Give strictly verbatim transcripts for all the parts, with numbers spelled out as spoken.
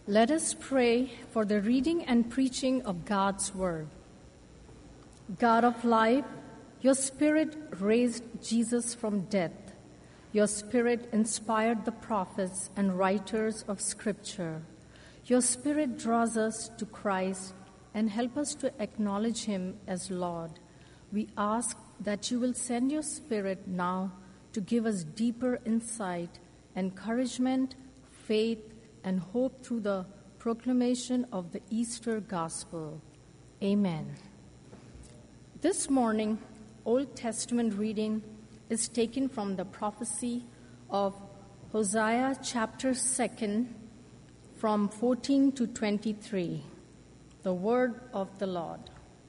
Let us pray for the reading and preaching of God's Word. God of life, your Spirit raised Jesus from death. Your Spirit inspired the prophets and writers of Scripture. Your Spirit draws us to Christ and help us to acknowledge Him as Lord. We ask that you will send your Spirit now to give us deeper insight, encouragement, faith, and hope through the proclamation of the Easter Gospel. Amen. This morning, Old Testament reading is taken from the prophecy of Hosea chapter two, from fourteen to twenty-three. The word of the Lord.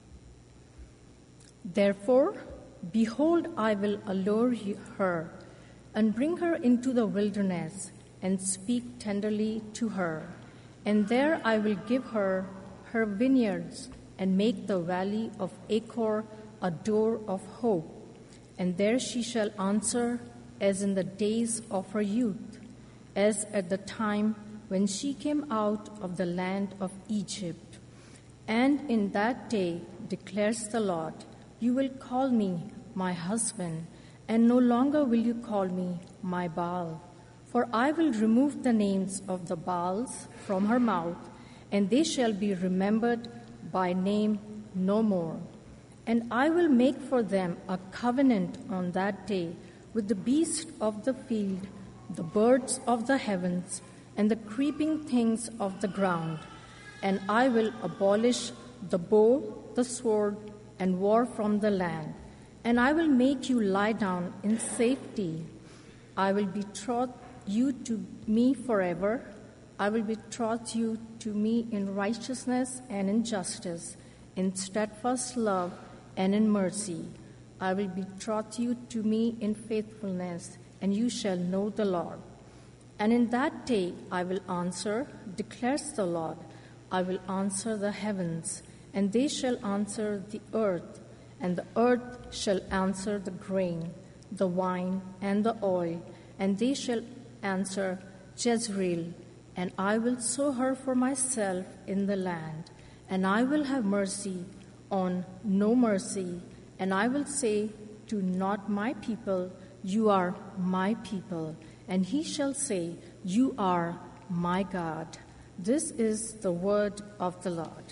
Therefore, behold, I will allure her and bring her into the wilderness and speak tenderly to her. And there I will give her her vineyards and make the valley of Achor a door of hope. And there she shall answer as in the days of her youth, as at the time when she came out of the land of Egypt. And in that day, declares the Lord, you will call me my husband, and no longer will you call me my Baal. For I will remove the names of the Baals from her mouth, and they shall be remembered by name no more. And I will make for them a covenant on that day with the beasts of the field, the birds of the heavens, and the creeping things of the ground. And I will abolish the bow, the sword, and war from the land. And I will make you lie down in safety. I will betroth you to me forever. I will betroth you to me in righteousness and in justice, in steadfast love and in mercy. I will betroth you to me in faithfulness, and you shall know the Lord. And in that day I will answer, declares the Lord, I will answer the heavens, and they shall answer the earth, and the earth shall answer the grain, the wine, and the oil, and they shall answer Jezreel, and I will sow her for myself in the land, and I will have mercy on no mercy, and I will say to not my people, you are my people, and he shall say, you are my God. This is the word of the Lord.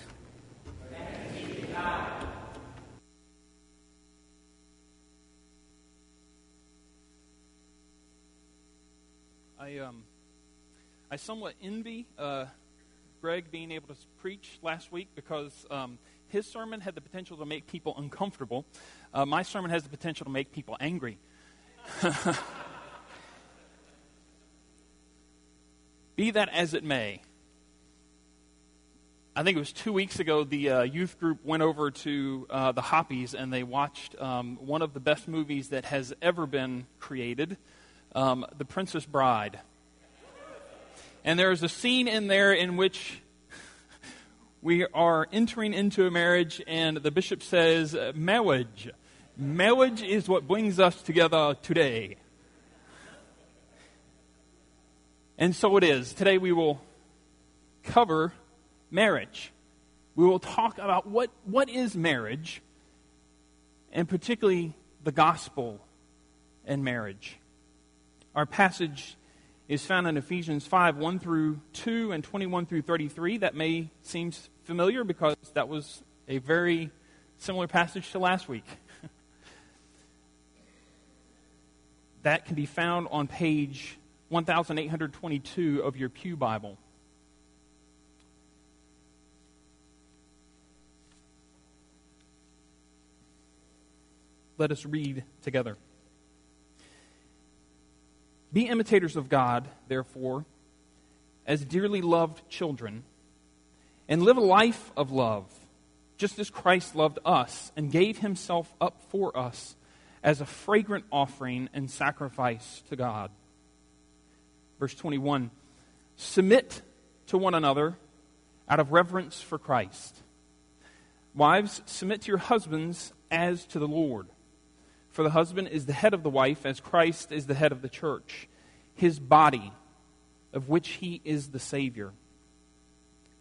Thanks be to God. I um, I somewhat envy uh, Greg being able to preach last week because um, his sermon had the potential to make people uncomfortable. Uh, my sermon has the potential to make people angry. Be that as it may, I think it was two weeks ago the uh, youth group went over to uh, the Hoppies and they watched um, one of the best movies that has ever been created, um, The Princess Bride. And there is a scene in there in which we are entering into a marriage and the bishop says, marriage. Marriage is what brings us together today. And so it is. Today we will cover marriage. We will talk about what, what is marriage, and particularly the gospel and marriage. Our passage is found in Ephesians five, one through two and twenty-one through thirty-three. That may seem familiar because that was a very similar passage to last week. That can be found on page one thousand eight hundred twenty-two of your Pew Bible. Let us read together. Be imitators of God, therefore, as dearly loved children, and live a life of love, just as Christ loved us and gave himself up for us as a fragrant offering and sacrifice to God. Verse twenty-one, submit to one another out of reverence for Christ. Wives, submit to your husbands as to the Lord. For the husband is the head of the wife, as Christ is the head of the church, his body, of which he is the Savior.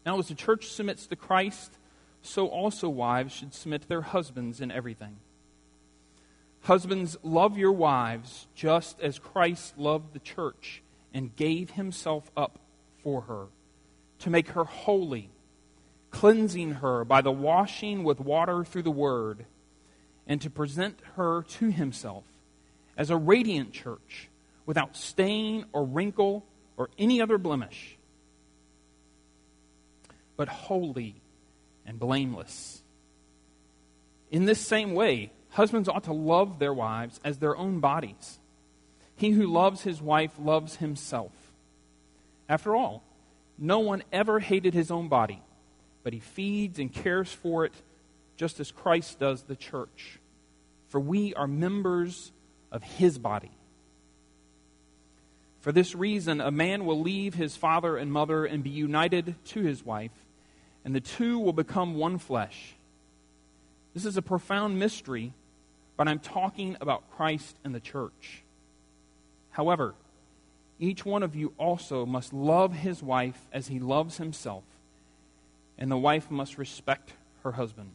Now, as the church submits to Christ, so also wives should submit to their husbands in everything. Husbands, love your wives just as Christ loved the church and gave himself up for her, to make her holy, cleansing her by the washing with water through the word, and to present her to himself as a radiant church, without stain or wrinkle or any other blemish, but holy and blameless. In this same way, husbands ought to love their wives as their own bodies. He who loves his wife loves himself. After all, no one ever hated his own body, but he feeds and cares for it just as Christ does the church. For we are members of his body. For this reason, a man will leave his father and mother and be united to his wife, and the two will become one flesh. This is a profound mystery, but I'm talking about Christ and the church. However, each one of you also must love his wife as he loves himself, and the wife must respect her husband.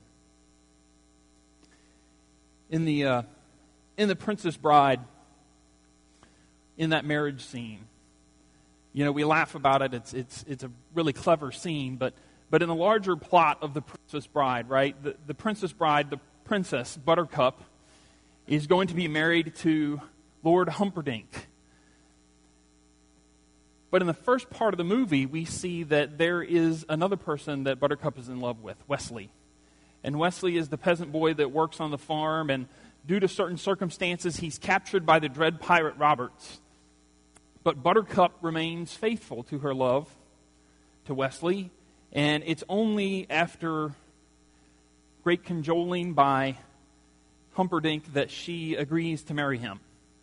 In the uh, in the Princess Bride, in that marriage scene, you know, we laugh about it. It's it's it's a really clever scene, but but in the larger plot of the Princess Bride, right? The the Princess Bride, the princess Buttercup, is going to be married to Lord Humperdinck. But in the first part of the movie, we see that there is another person that Buttercup is in love with, Wesley. And Wesley is the peasant boy that works on the farm, and due to certain circumstances, he's captured by the dread pirate Roberts. But Buttercup remains faithful to her love to Wesley, and it's only after great cajoling by Humperdinck that she agrees to marry him.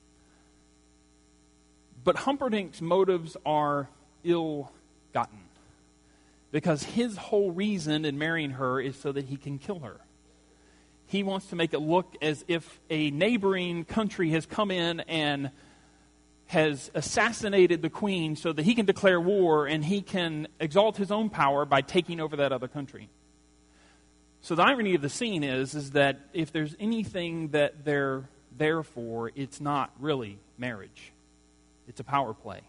But Humperdinck's motives are ill-gotten, because his whole reason in marrying her is so that he can kill her. He wants to make it look as if a neighboring country has come in and has assassinated the queen so that he can declare war and he can exalt his own power by taking over that other country. So the irony of the scene is, is that if there's anything that they're there for, it's not really marriage. It's a power play.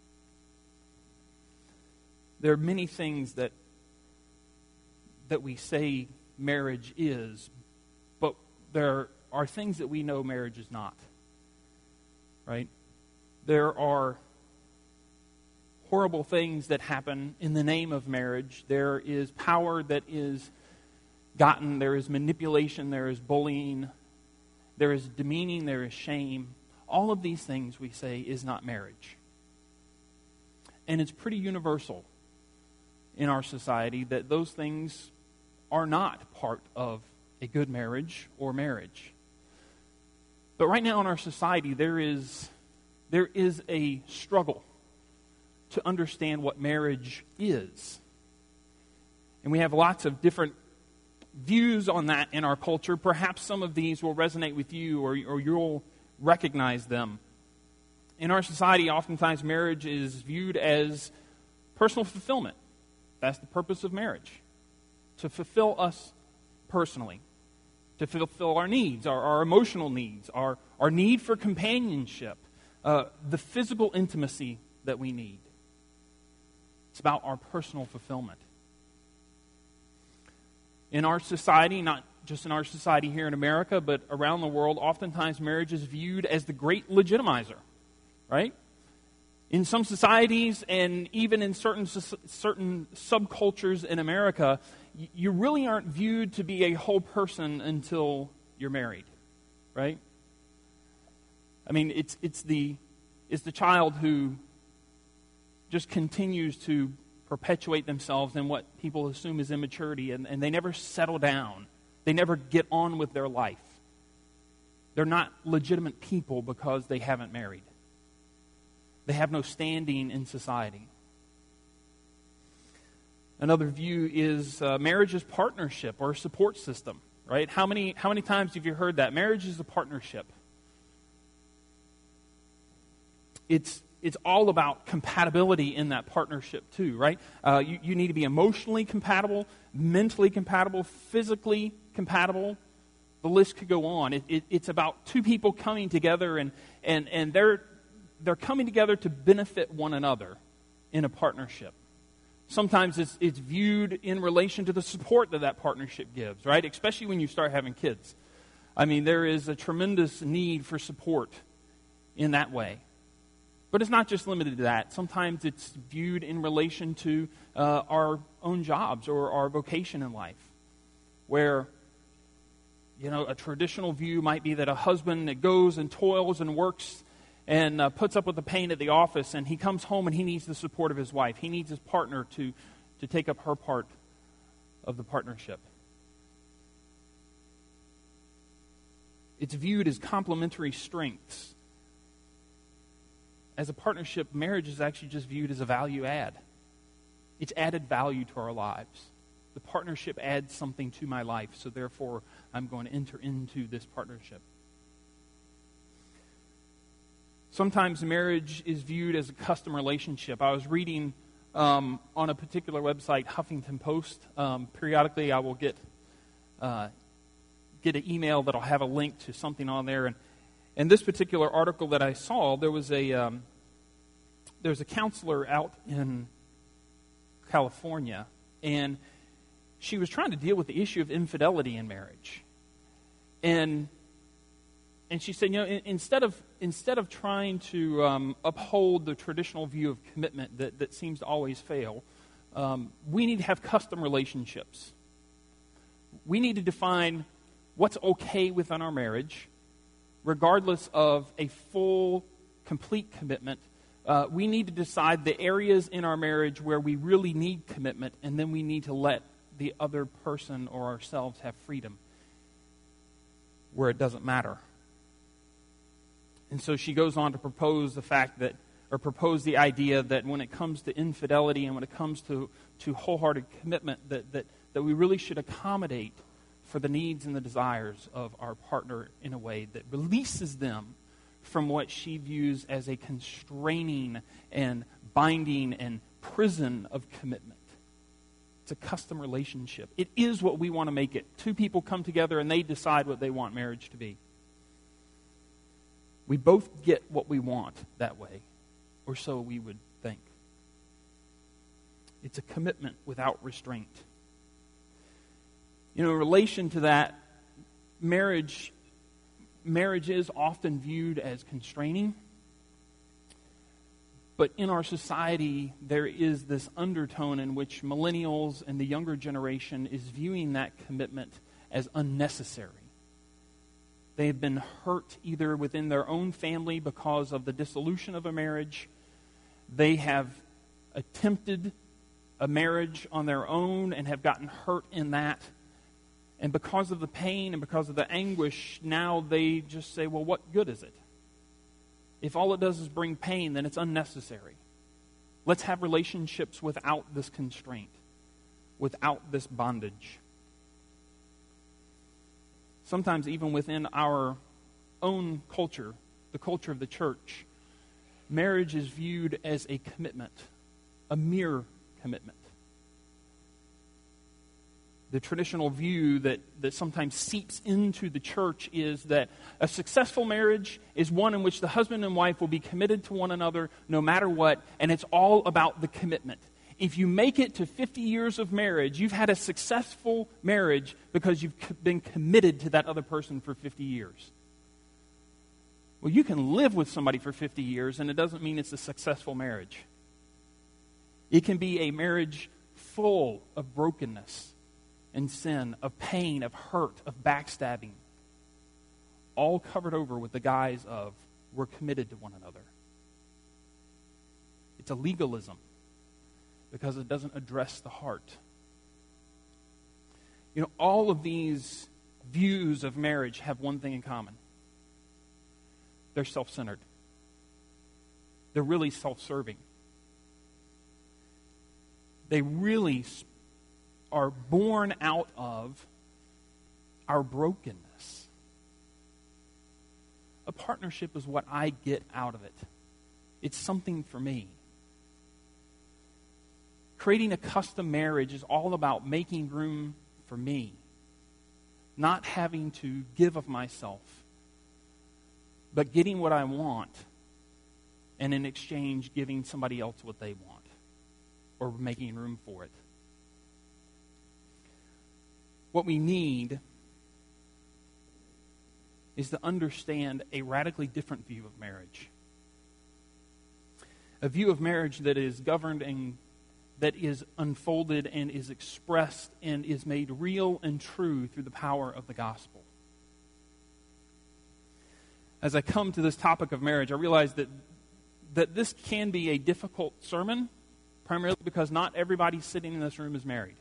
There are many things that that we say marriage is, but there are things that we know marriage is not. Right? There are horrible things that happen in the name of marriage. There is power that is gotten. There is manipulation. There is bullying. There is demeaning. There is shame. All of these things we say is not marriage. And it's pretty universal in our society that those things are not part of a good marriage or marriage. But right now in our society, there is, there is a struggle to understand what marriage is. And we have lots of different views on that in our culture. Perhaps some of these will resonate with you, or, or you'll recognize them. In our society, oftentimes marriage is viewed as personal fulfillment. That's the purpose of marriage. To fulfill us personally. To fulfill our needs, our, our emotional needs, our, our need for companionship, uh, the physical intimacy that we need. It's about our personal fulfillment. In our society, not just in our society here in America, but around the world, oftentimes marriage is viewed as the great legitimizer, right? In some societies, and even in certain certain subcultures in America, you really aren't viewed to be a whole person until you're married, right? I mean, it's it's the it's the child who just continues to perpetuate themselves in what people assume is immaturity, and, and they never settle down. They never get on with their life. They're not legitimate people because they haven't married. They have no standing in society. Another view is uh, marriage is partnership or a support system, right? How many how many times have you heard that? Marriage is a partnership. It's it's all about compatibility in that partnership too, right? Uh, you, you need to be emotionally compatible, mentally compatible, physically compatible. The list could go on. It, it, it's about two people coming together, and, and, and they're, they're coming together to benefit one another in a partnership. Sometimes it's, it's viewed in relation to the support that that partnership gives, right? Especially when you start having kids. I mean, there is a tremendous need for support in that way. But it's not just limited to that. Sometimes it's viewed in relation to uh, our own jobs or our vocation in life, where, you know, a traditional view might be that a husband that goes and toils and works and uh, puts up with the pain at the office, and he comes home and he needs the support of his wife. He needs his partner to, to take up her part of the partnership. It's viewed as complementary strengths. As a partnership, marriage is actually just viewed as a value add. It's added value to our lives. The partnership adds something to my life, so therefore I'm going to enter into this partnership. Sometimes marriage is viewed as a custom relationship. I was reading um, on a particular website, Huffington Post. Um, periodically I will get uh, get an email that'll have a link to something on there. And in this particular article that I saw, there was a um, there was a counselor out in California, and she was trying to deal with the issue of infidelity in marriage. And and she said, you know, in, instead of instead of trying to um, uphold the traditional view of commitment that, that seems to always fail, um, we need to have custom relationships. We need to define what's okay within our marriage, regardless of a full, complete commitment. Uh, we need to decide the areas in our marriage where we really need commitment, and then we need to let the other person or ourselves have freedom where it doesn't matter. And so she goes on to propose the fact that, or propose the idea that when it comes to infidelity and when it comes to, to wholehearted commitment, that, that, that we really should accommodate for the needs and the desires of our partner in a way that releases them from what she views as a constraining and binding and prison of commitment. It's a custom relationship. It is what we want to make it. Two people come together and they decide what they want marriage to be. We both get what we want that way, or so we would think. It's a commitment without restraint. You know, in relation to that, marriage, marriage is often viewed as constraining. But in our society, there is this undertone in which millennials and the younger generation is viewing that commitment as unnecessary. They've been hurt either within their own family because of the dissolution of a marriage. They have attempted a marriage on their own and have gotten hurt in that. And because of the pain and because of the anguish, now they just say, well, what good is it? If all it does is bring pain, then it's unnecessary. Let's have relationships without this constraint, without this bondage. Sometimes even within our own culture, the culture of the church, marriage is viewed as a commitment, a mere commitment. The traditional view that, that sometimes seeps into the church is that a successful marriage is one in which the husband and wife will be committed to one another no matter what, and it's all about the commitment. If you make it to fifty years of marriage, you've had a successful marriage because you've been committed to that other person for fifty years. Well, you can live with somebody for fifty years, and it doesn't mean it's a successful marriage. It can be a marriage full of brokenness and sin, of pain, of hurt, of backstabbing, all covered over with the guise of we're committed to one another. It's a legalism because it doesn't address the heart. You know, all of these views of marriage have one thing in common. They're self-centered. They're really self-serving. They really are born out of our brokenness. A partnership is what I get out of it. It's something for me. Creating a custom marriage is all about making room for me, not having to give of myself, but getting what I want, and in exchange giving somebody else what they want, or making room for it. What we need is to understand a radically different view of marriage. A view of marriage that is governed and that is unfolded and is expressed and is made real and true through the power of the gospel. As I come to this topic of marriage, I realize that that this can be a difficult sermon, primarily because not everybody sitting in this room is married.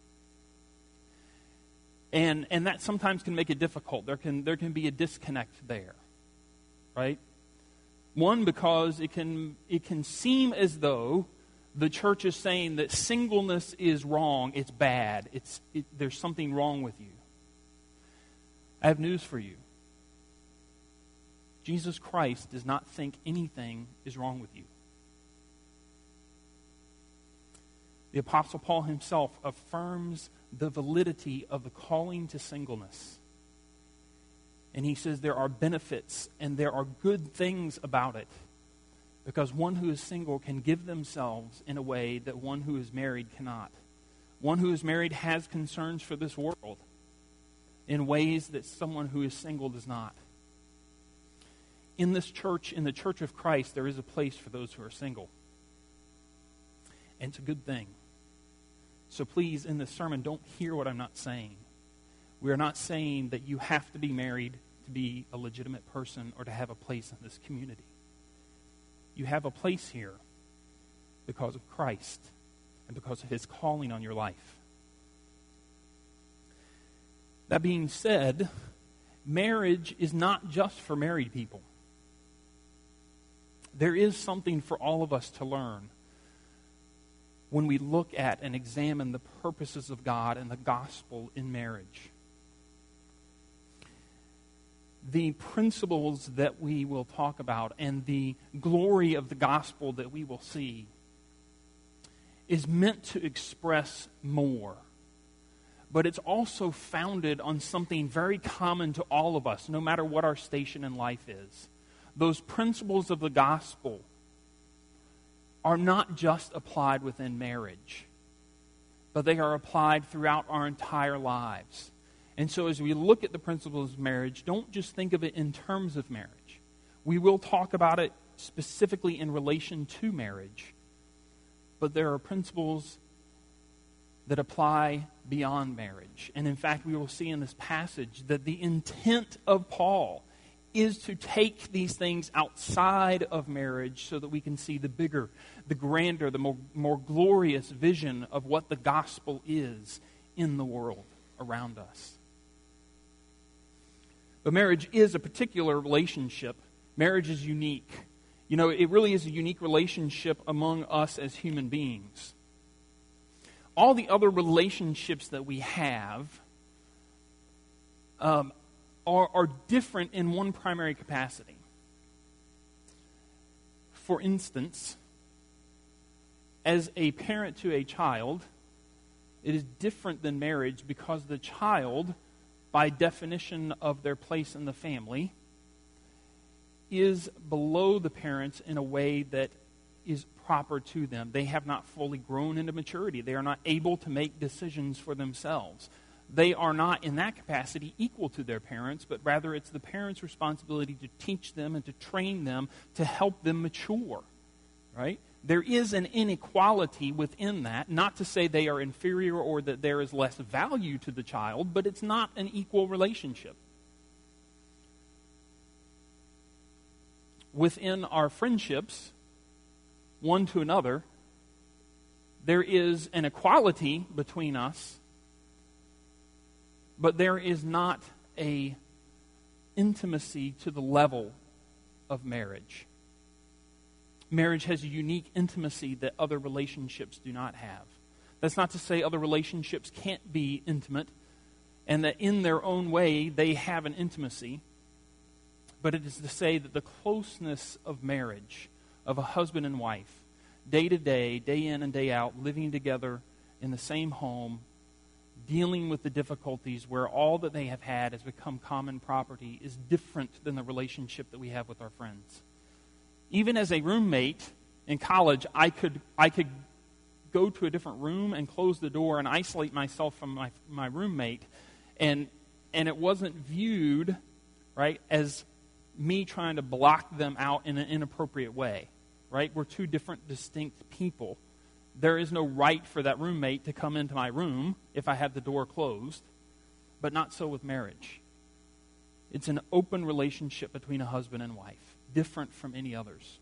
And and that sometimes can make it difficult. There can there can be a disconnect there, right? One, because it can it can seem as though the church is saying that singleness is wrong, it's bad, it's it, there's something wrong with you. I have news for you. Jesus Christ does not think anything is wrong with you. The Apostle Paul himself affirms the validity of the calling to singleness. And he says there are benefits and there are good things about it, because one who is single can give themselves in a way that one who is married cannot. One who is married has concerns for this world in ways that someone who is single does not. In this church, in the Church of Christ, there is a place for those who are single. And it's a good thing. So please, in this sermon, don't hear what I'm not saying. We are not saying that you have to be married to be a legitimate person or to have a place in this community. You have a place here because of Christ and because of His calling on your life. That being said, marriage is not just for married people. There is something for all of us to learn when we look at and examine the purposes of God and the gospel in marriage. The principles that we will talk about and the glory of the gospel that we will see is meant to express more. But it's also founded on something very common to all of us, no matter what our station in life is. Those principles of the gospel are not just applied within marriage, but they are applied throughout our entire lives. And so as we look at the principles of marriage, don't just think of it in terms of marriage. We will talk about it specifically in relation to marriage, but there are principles that apply beyond marriage. And in fact, we will see in this passage that the intent of Paul is to take these things outside of marriage so that we can see the bigger, the grander, the more, more glorious vision of what the gospel is in the world around us. But marriage is a particular relationship. Marriage is unique. You know, it really is a unique relationship among us as human beings. All the other relationships that we have um, are, are different in one primary capacity. For instance, as a parent to a child, it is different than marriage because the child, by definition of their place in the family, is below the parents in a way that is proper to them. They have not fully grown into maturity. They are not able to make decisions for themselves. They are not, in that capacity, equal to their parents, but rather it's the parents' responsibility to teach them and to train them to help them mature, right? There is an inequality within that, not to say they are inferior or that there is less value to the child, but it's not an equal relationship. Within our friendships, one to another, there is an equality between us, but there is not a intimacy to the level of marriage. Marriage has a unique intimacy that other relationships do not have. That's not to say other relationships can't be intimate and that in their own way they have an intimacy, but it is to say that the closeness of marriage of a husband and wife, day to day, day in and day out, living together in the same home, dealing with the difficulties where all that they have had has become common property, is different than the relationship that we have with our friends. Even as a roommate in college, I could I could go to a different room and close the door and isolate myself from my my roommate, and and it wasn't viewed, right, as me trying to block them out in an inappropriate way, right? We're two different, distinct people. There is no right for that roommate to come into my room if I had the door closed, but not so with marriage. It's an open relationship between a husband and wife, different from any others.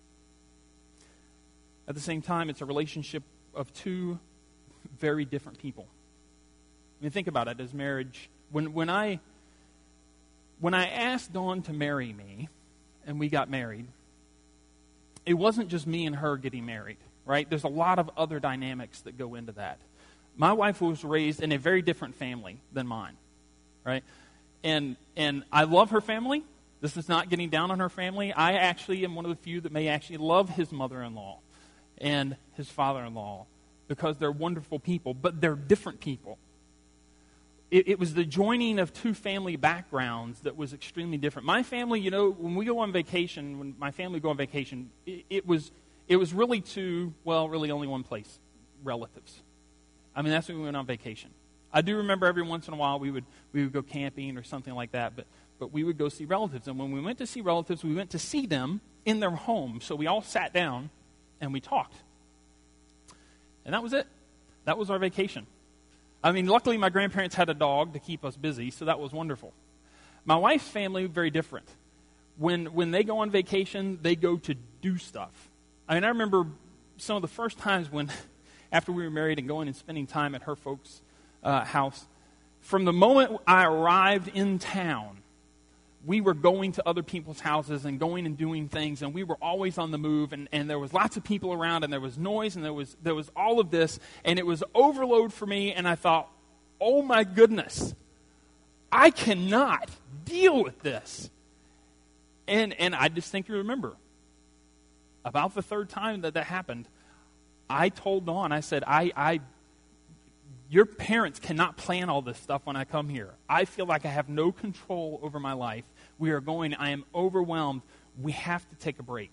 At the same time, it's a relationship of two very different people. I mean, think about it as marriage. When when I when I asked Dawn to marry me, and we got married, it wasn't just me and her getting married, right? There's a lot of other dynamics that go into that. My wife was raised in a very different family than mine, right? And and I love her family. This is not getting down on her family. I actually am one of the few that may actually love his mother-in-law and his father-in-law because they're wonderful people, but they're different people. It, it was the joining of two family backgrounds that was extremely different. My family, you know, when we go on vacation, when my family go on vacation, it, it was it was really to, well, really only one place, relatives. I mean, that's when we went on vacation. I do remember every once in a while we would we would go camping or something like that, but but we would go see relatives. And when we went to see relatives, we went to see them in their home. So we all sat down and we talked. And that was it. That was our vacation. I mean, luckily my grandparents had a dog to keep us busy, so that was wonderful. My wife's family, very different. When when they go on vacation, they go to do stuff. I mean, I remember some of the first times when, after we were married and going and spending time at her folks' uh, house, from the moment I arrived in town, we were going to other people's houses and going and doing things, and we were always on the move, and, and there was lots of people around, and there was noise, and there was there was all of this, and it was overload for me, and I thought, oh my goodness, I cannot deal with this. And and I distinctly remember, about the third time that that happened, I told Dawn, I said, I, I your parents cannot plan all this stuff when I come here. I feel like I have no control over my life. We are going, I am overwhelmed. We have to take a break.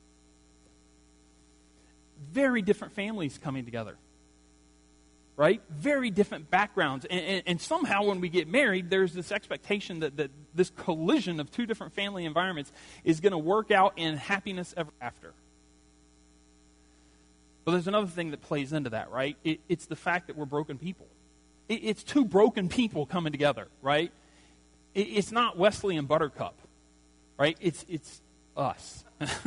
Very different families coming together, right? Very different backgrounds. And, and, and somehow when we get married, there's this expectation that, that this collision of two different family environments is going to work out in happiness ever after. But there's another thing that plays into that, right? It, it's the fact that we're broken people. It, it's two broken people coming together, right? It, it's not Wesley and Buttercup, right? It's it's us.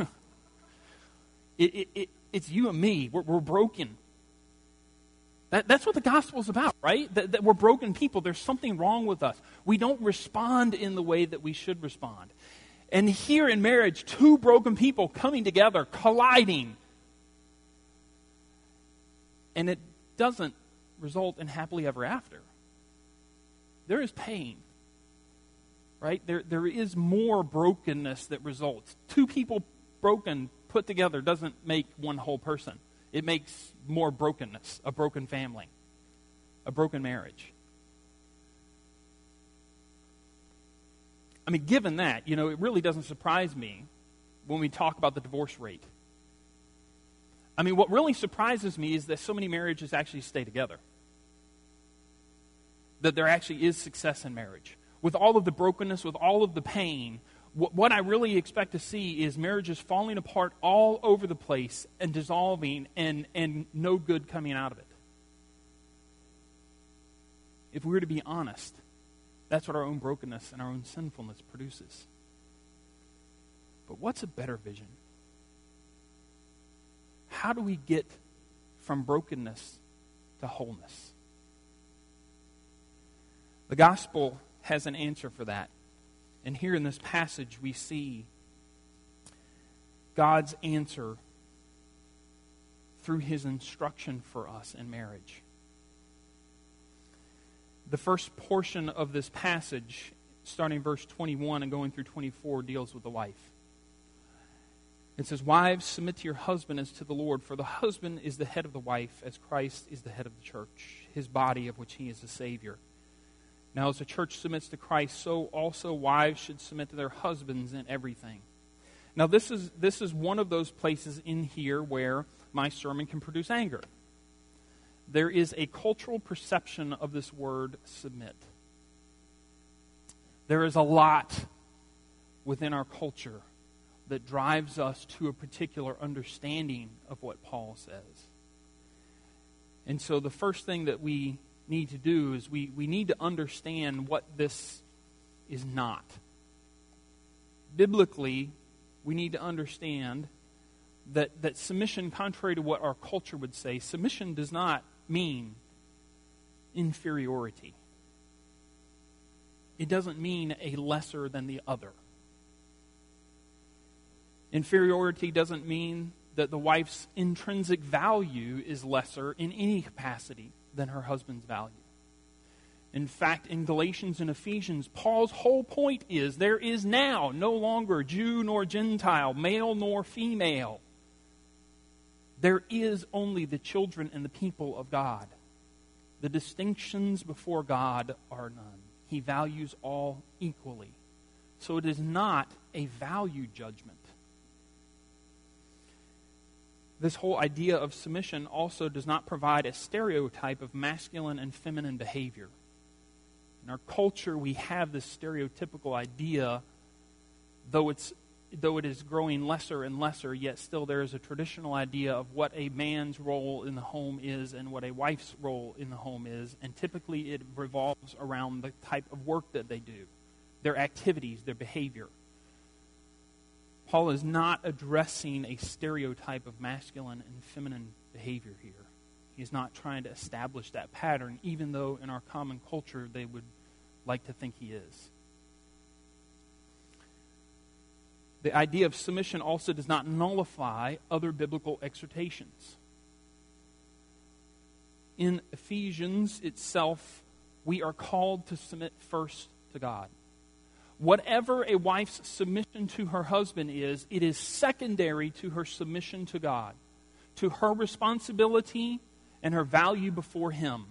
it, it, it, it's you and me. We're, we're broken. That, that's what the gospel is about, right? That, that we're broken people. There's something wrong with us. We don't respond in the way that we should respond. And here in marriage, two broken people coming together, colliding. And it doesn't result in happily ever after. There is pain, right? There, there is more brokenness that results. Two people broken, put together, doesn't make one whole person. It makes more brokenness, a broken family, a broken marriage. I mean, given that, you know, it really doesn't surprise me when we talk about the divorce rate. I mean, what really surprises me is that so many marriages actually stay together. That there actually is success in marriage. With all of the brokenness, with all of the pain, what, what I really expect to see is marriages falling apart all over the place and dissolving and, and no good coming out of it. If we were to be honest, that's what our own brokenness and our own sinfulness produces. But what's a better vision? How do we get from brokenness to wholeness? The gospel has an answer for that. And here in this passage we see God's answer through his instruction for us in marriage. The first portion of this passage, starting verse twenty-one and going through twenty-four, deals with the wife. It says, "Wives, submit to your husband as to the Lord, for the husband is the head of the wife, as Christ is the head of the church, his body of which he is the Savior. Now as the church submits to Christ, so also wives should submit to their husbands in everything." Now this is this is one of those places in here where my sermon can produce anger. There is a cultural perception of this word submit. There is a lot within our culture that drives us to a particular understanding of what Paul says. And so the first thing that we need to do is we, we need to understand what this is not. Biblically, we need to understand that, that submission, contrary to what our culture would say, submission does not mean inferiority. It doesn't mean a lesser than the other. Inferiority doesn't mean that the wife's intrinsic value is lesser in any capacity than her husband's value. In fact, in Galatians and Ephesians, Paul's whole point is there is now no longer Jew nor Gentile, male nor female. There is only the children and the people of God. The distinctions before God are none. He values all equally. So it is not a value judgment. This whole idea of submission also does not provide a stereotype of masculine and feminine behavior. In our culture, we have this stereotypical idea, though it's though it is growing lesser and lesser, yet still there is a traditional idea of what a man's role in the home is and what a wife's role in the home is, and typically it revolves around the type of work that they do, their activities, their behavior. Paul is not addressing a stereotype of masculine and feminine behavior here. He's not trying to establish that pattern, even though in our common culture they would like to think he is. The idea of submission also does not nullify other biblical exhortations. In Ephesians itself, we are called to submit first to God. Whatever a wife's submission to her husband is, it is secondary to her submission to God, to her responsibility and her value before Him.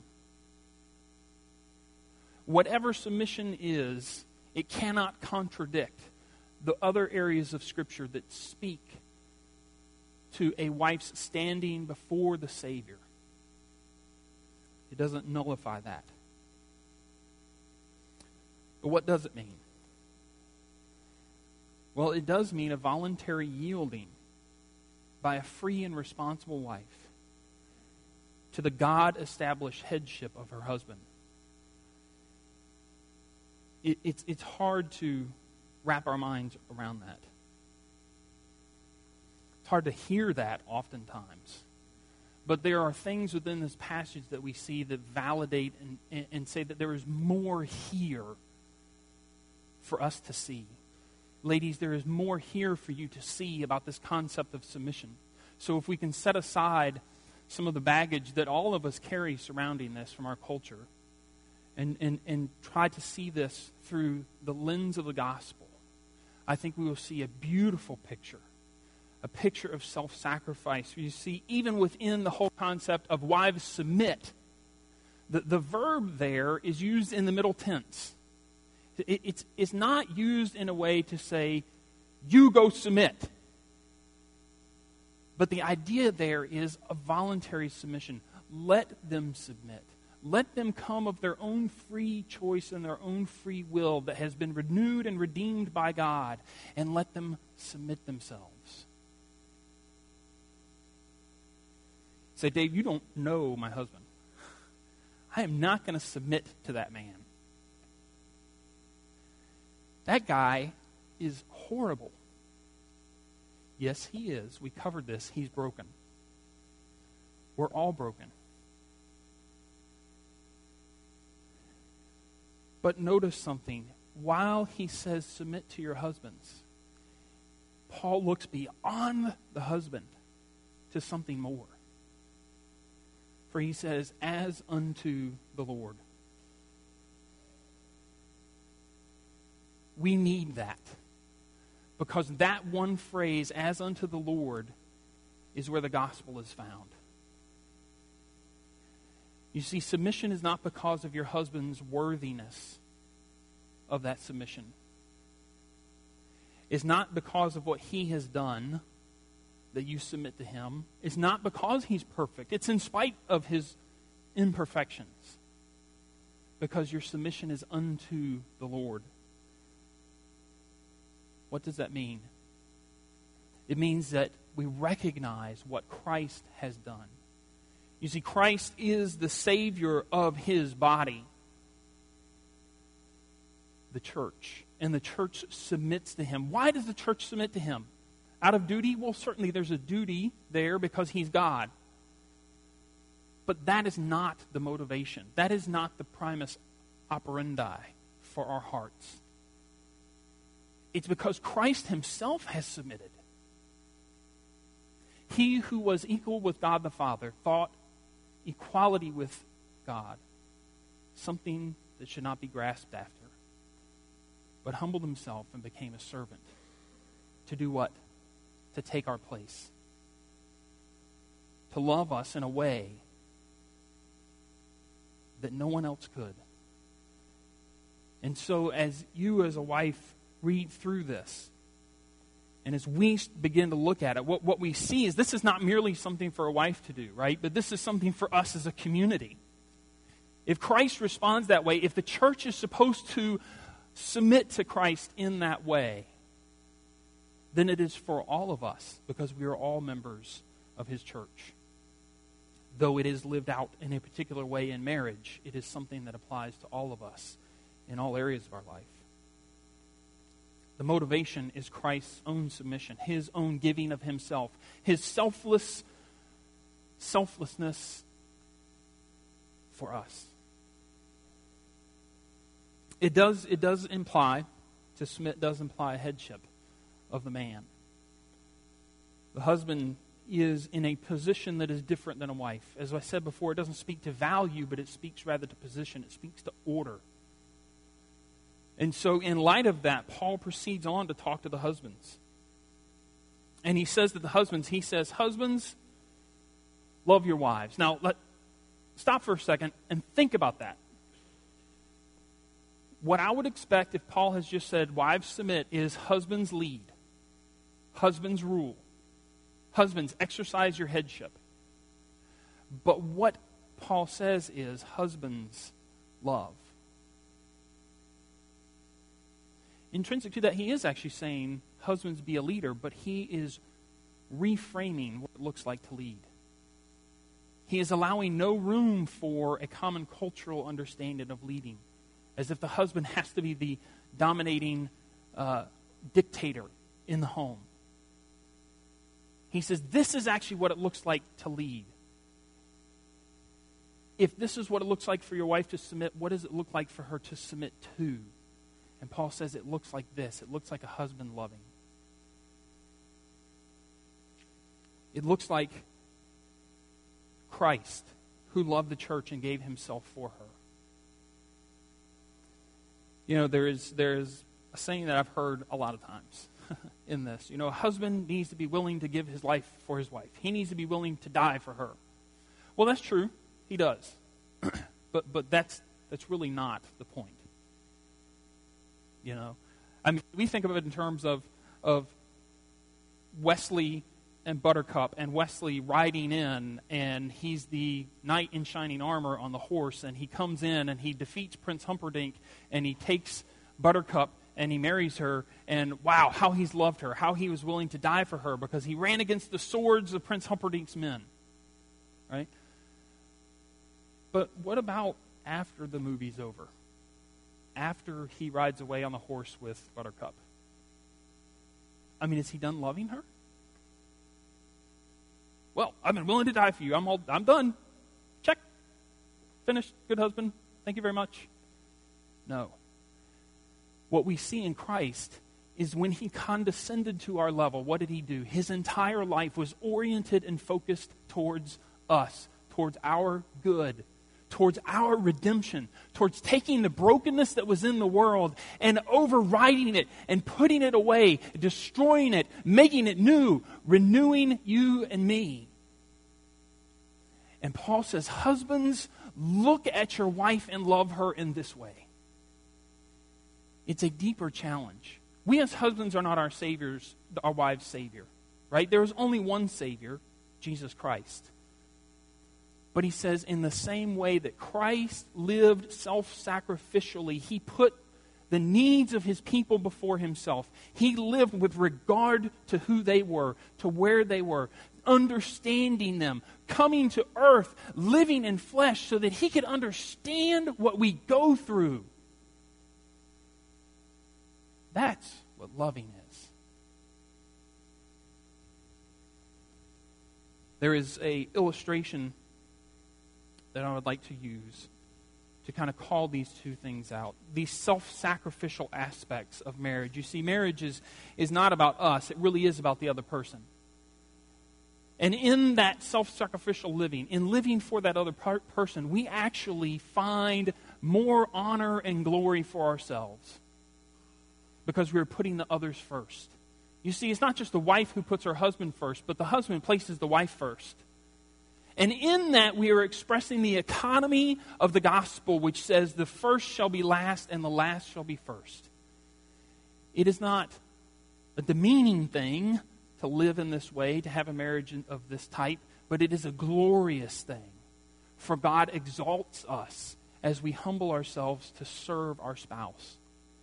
Whatever submission is, it cannot contradict the other areas of Scripture that speak to a wife's standing before the Savior. It doesn't nullify that. But what does it mean? Well, it does mean a voluntary yielding by a free and responsible wife to the God-established headship of her husband. It, it's, it's hard to wrap our minds around that. It's hard to hear that oftentimes. But there are things within this passage that we see that validate and, and, and say that there is more here for us to see. Ladies, there is more here for you to see about this concept of submission. So if we can set aside some of the baggage that all of us carry surrounding this from our culture and, and, and try to see this through the lens of the gospel, I think we will see a beautiful picture, a picture of self-sacrifice. You see, even within the whole concept of wives submit, the, the verb there is used in the middle tense. It, it's, it's not used in a way to say, you go submit. But the idea there is a voluntary submission. Let them submit. Let them come of their own free choice and their own free will that has been renewed and redeemed by God, and let them submit themselves. Say, Dave, you don't know my husband. I am not going to submit to that man. That guy is horrible. Yes, he is. We covered this. He's broken. We're all broken. But notice something. While he says submit to your husbands, Paul looks beyond the husband to something more. For he says, as unto the Lord. We need that. because that one phrase, as unto the Lord, is where the gospel is found. You see, submission is not because of your husband's worthiness of that submission. It's not because of what he has done that you submit to him. It's not because he's perfect. It's in spite of his imperfections. Because your submission is unto the Lord. What does that mean? It means that we recognize what Christ has done. You see, Christ is the Savior of his body, the church. And the church submits to him. Why does the church submit to him? Out of duty? Well, certainly there's a duty there because he's God. But that is not the motivation. That is not the primus operandi for our hearts. It's because Christ himself has submitted. He who was equal with God the Father thought equality with God something that should not be grasped after, but humbled himself and became a servant. To do what? To take our place. To love us in a way that no one else could. And so as you as a wife read through this, and as we begin to look at it, what, what we see is this is not merely something for a wife to do, right? But this is something for us as a community. If Christ responds that way, if the church is supposed to submit to Christ in that way, then it is for all of us, because we are all members of his church. Though it is lived out in a particular way in marriage, it is something that applies to all of us in all areas of our life. The motivation is Christ's own submission, his own giving of himself, his selfless selflessness for us. It does, it does imply, to submit does imply a headship of the man. The husband is in a position that is different than a wife. As I said before, it doesn't speak to value, but it speaks rather to position. It speaks to order. And so in light of that, Paul proceeds on to talk to the husbands. And he says to the husbands, he says, husbands, love your wives. Now, let stop for a second and think about that. What I would expect if Paul has just said, wives submit, is husbands lead. Husbands rule. Husbands exercise your headship. But what Paul says is, husbands love. Intrinsic to that, he is actually saying, husbands be a leader, but he is reframing what it looks like to lead. He is allowing no room for a common cultural understanding of leading, as if the husband has to be the dominating uh, dictator in the home. He says, this is actually what it looks like to lead. If this is what it looks like for your wife to submit, what does it look like for her to submit to? And Paul says it looks like this. It looks like a husband loving. It looks like Christ, who loved the church and gave himself for her. You know, there is there is a saying that I've heard a lot of times in this. You know, a husband needs to be willing to give his life for his wife. He needs to be willing to die for her. Well, that's true. He does. but but that's that's really not the point. You know, I mean, we think of it in terms of of Wesley and Buttercup, and Wesley riding in, and he's the knight in shining armor on the horse, and he comes in and he defeats Prince Humperdinck, and he takes Buttercup and he marries her, and wow, how he's loved her, how he was willing to die for her because he ran against the swords of Prince Humperdinck's men. Right? But what about after the movie's over? After he rides away on the horse with Buttercup? I mean, is he done loving her? Well, I've been willing to die for you. I'm all, I'm done. Check. Finished. Good husband. Thank you very much. No. What we see in Christ is when he condescended to our level, what did he do? His entire life was oriented and focused towards us, towards our good, towards our redemption, towards taking the brokenness that was in the world and overriding it and putting it away, destroying it, making it new, renewing you and me. And Paul says, husbands, look at your wife and love her in this way. It's a deeper challenge. We as husbands are not our saviors, our wives' savior, right? There is only one Savior, Jesus Christ. But he says, in the same way that Christ lived self-sacrificially, he put the needs of his people before himself. He lived with regard to who they were, to where they were, understanding them, coming to earth, living in flesh so that he could understand what we go through. That's what loving is. There is an illustration that I would like to use to kind of call these two things out. These self-sacrificial aspects of marriage. You see, marriage is, is not about us. It really is about the other person. And in that self-sacrificial living, in living for that other per- person, we actually find more honor and glory for ourselves because we're putting the others first. You see, it's not just the wife who puts her husband first, but the husband places the wife first. And in that, we are expressing the economy of the gospel, which says the first shall be last and the last shall be first. It is not a demeaning thing to live in this way, to have a marriage of this type, but it is a glorious thing. For God exalts us as we humble ourselves to serve our spouse.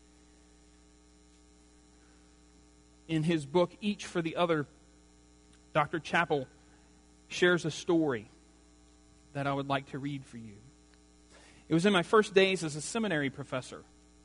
In his book, Each for the Other, Doctor Chappell shares a story that I would like to read for you. It was in my first days as a seminary professor.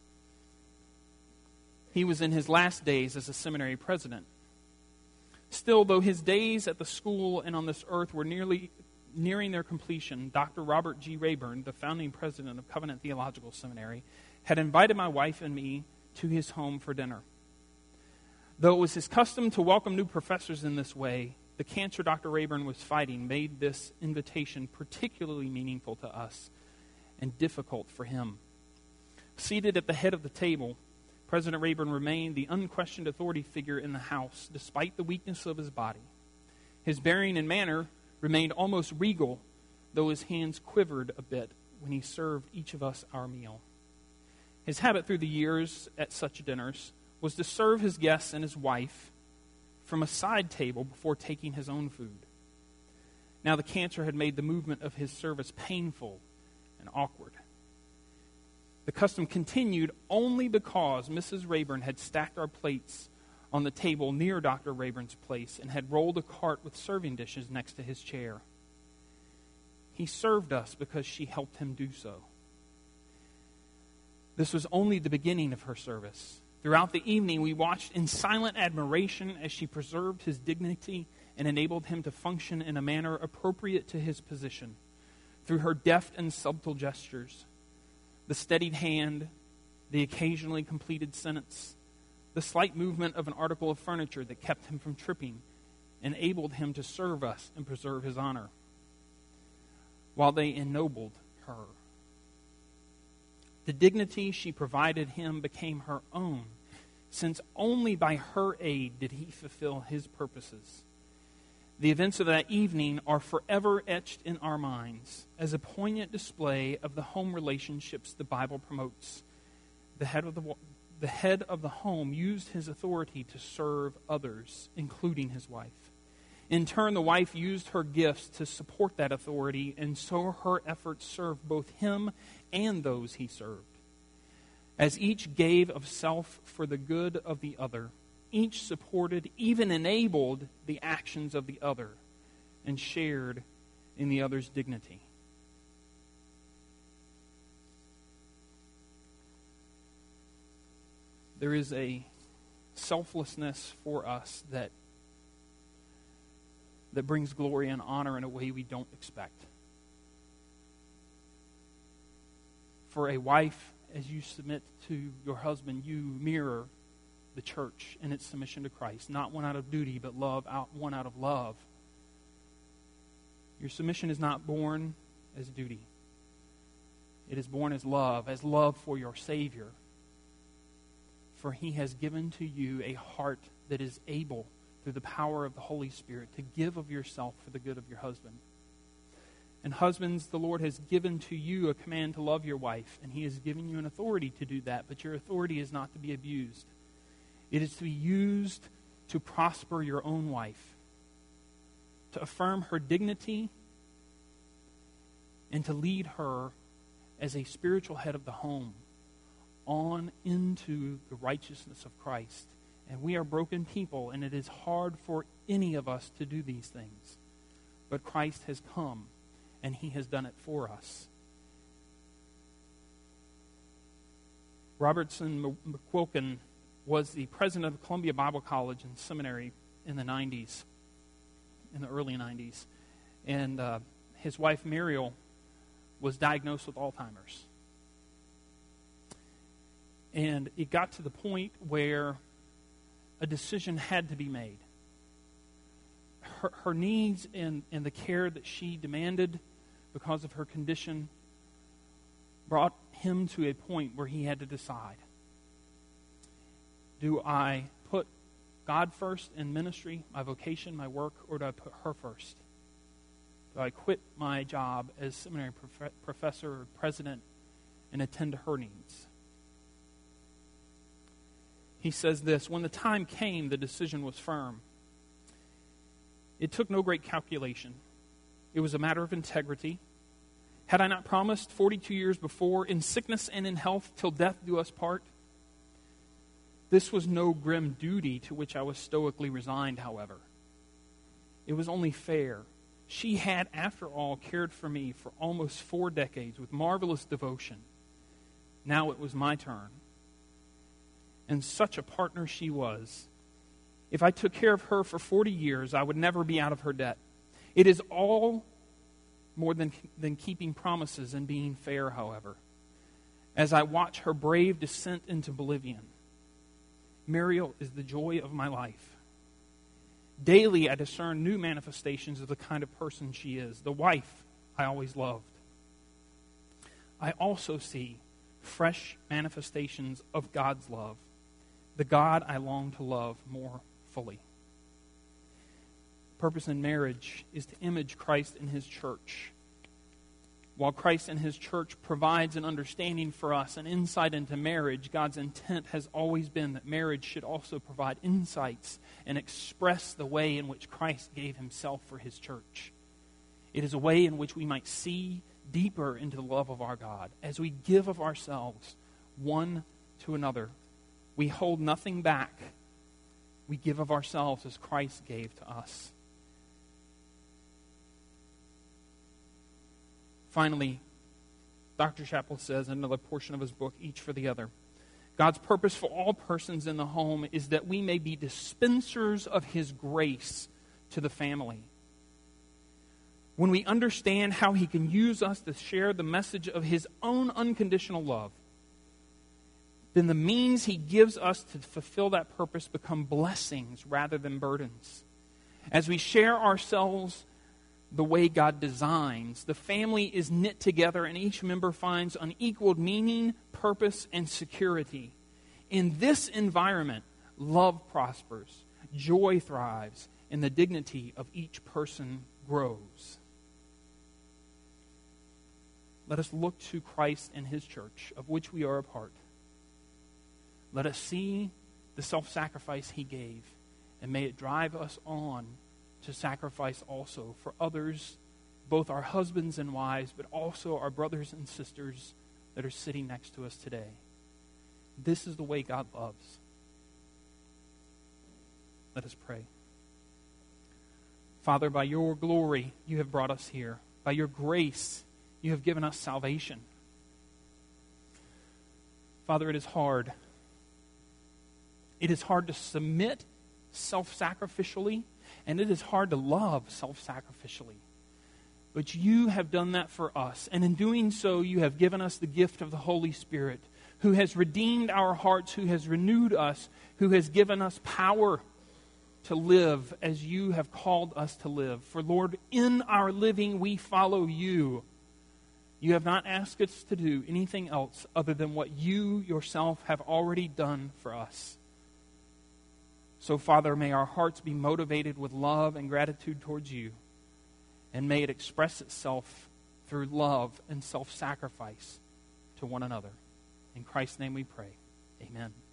He was in his last days as a seminary president. Still, though his days at the school and on this earth were nearly nearing their completion, Doctor Robert G. Rayburn, the founding president of Covenant Theological Seminary, had invited my wife and me to his home for dinner. Though it was his custom to welcome new professors in this way, the cancer Doctor Rayburn was fighting made this invitation particularly meaningful to us and difficult for him. Seated at the head of the table, President Rayburn remained the unquestioned authority figure in the house, despite the weakness of his body. His bearing and manner remained almost regal, though his hands quivered a bit when he served each of us our meal. His habit through the years at such dinners was to serve his guests and his wife from a side table before taking his own food. Now the cancer had made the movement of his service painful and awkward. The custom continued only because Missus Rayburn had stacked our plates on the table near Doctor Rayburn's place and had rolled a cart with serving dishes next to his chair. He served us because she helped him do so. This was only the beginning of her service. Throughout the evening, we watched in silent admiration as she preserved his dignity and enabled him to function in a manner appropriate to his position through her deft and subtle gestures, the steadied hand, the occasionally completed sentence, the slight movement of an article of furniture that kept him from tripping, enabled him to serve us and preserve his honor, while they ennobled her. The dignity she provided him became her own, since only by her aid did he fulfill his purposes. The events of that evening are forever etched in our minds as a poignant display of the home relationships the Bible promotes. The head of the, the head of the home used his authority to serve others, including his wife. In turn, the wife used her gifts to support that authority, and so her efforts served both him and those he served. As each gave of self for the good of the other, each supported, even enabled the actions of the other and shared in the other's dignity. There is a selflessness for us that that brings glory and honor in a way we don't expect. For a wife, as you submit to your husband, you mirror the church in its submission to Christ. Not one out of duty, but love out one out of love. Your submission is not born as duty. It is born as love, as love for your Savior. For he has given to you a heart that is able, through the power of the Holy Spirit, to give of yourself for the good of your husband. And husbands, the Lord has given to you a command to love your wife, and he has given you an authority to do that, but your authority is not to be abused. It is to be used to prosper your own wife, to affirm her dignity, and to lead her as a spiritual head of the home on into the righteousness of Christ. And we are broken people, and it is hard for any of us to do these things. But Christ has come, and he has done it for us. Robertson McQuilkin was the president of Columbia Bible College and Seminary in the nineties, in the early nineties. And uh, his wife, Muriel, was diagnosed with Alzheimer's. And it got to the point where a decision had to be made. Her, her needs and, and the care that she demanded because of her condition brought him to a point where he had to decide. Do I put God first in ministry, my vocation, my work, or do I put her first? Do I quit my job as seminary prof- professor or president and attend to her needs? He says this, when the time came, the decision was firm. It took no great calculation. It was a matter of integrity. Had I not promised forty-two years before, in sickness and in health, till death do us part? This was no grim duty to which I was stoically resigned, however. It was only fair. She had, after all, cared for me for almost four decades with marvelous devotion. Now it was my turn. And such a partner she was. If I took care of her for forty years, I would never be out of her debt. It is all more than, than keeping promises and being fair, however. As I watch her brave descent into oblivion, Muriel is the joy of my life. Daily I discern new manifestations of the kind of person she is, the wife I always loved. I also see fresh manifestations of God's love, the God I long to love more fully. Purpose in marriage is to image Christ in his church. While Christ in his church provides an understanding for us, an insight into marriage, God's intent has always been that marriage should also provide insights and express the way in which Christ gave himself for his church. It is a way in which we might see deeper into the love of our God. As we give of ourselves one to another, we hold nothing back. We give of ourselves as Christ gave to us. Finally, Doctor Chappell says in another portion of his book, Each for the Other, God's purpose for all persons in the home is that we may be dispensers of his grace to the family. When we understand how he can use us to share the message of his own unconditional love, then the means he gives us to fulfill that purpose become blessings rather than burdens. As we share ourselves the way God designs, the family is knit together and each member finds unequaled meaning, purpose, and security. In this environment, love prospers, joy thrives, and the dignity of each person grows. Let us look to Christ and his church, of which we are a part. Let us see the self-sacrifice he gave, and may it drive us on to sacrifice also for others, both our husbands and wives, but also our brothers and sisters that are sitting next to us today. This is the way God loves. Let us pray. Father, by your glory, you have brought us here. By your grace, you have given us salvation. Father, it is hard. It is hard to submit self-sacrificially, and it is hard to love self-sacrificially. But you have done that for us, and in doing so, you have given us the gift of the Holy Spirit, who has redeemed our hearts, who has renewed us, who has given us power to live as you have called us to live. For Lord, in our living, we follow you. You have not asked us to do anything else other than what you yourself have already done for us. So, Father, may our hearts be motivated with love and gratitude towards you, and may it express itself through love and self-sacrifice to one another. In Christ's name we pray. Amen.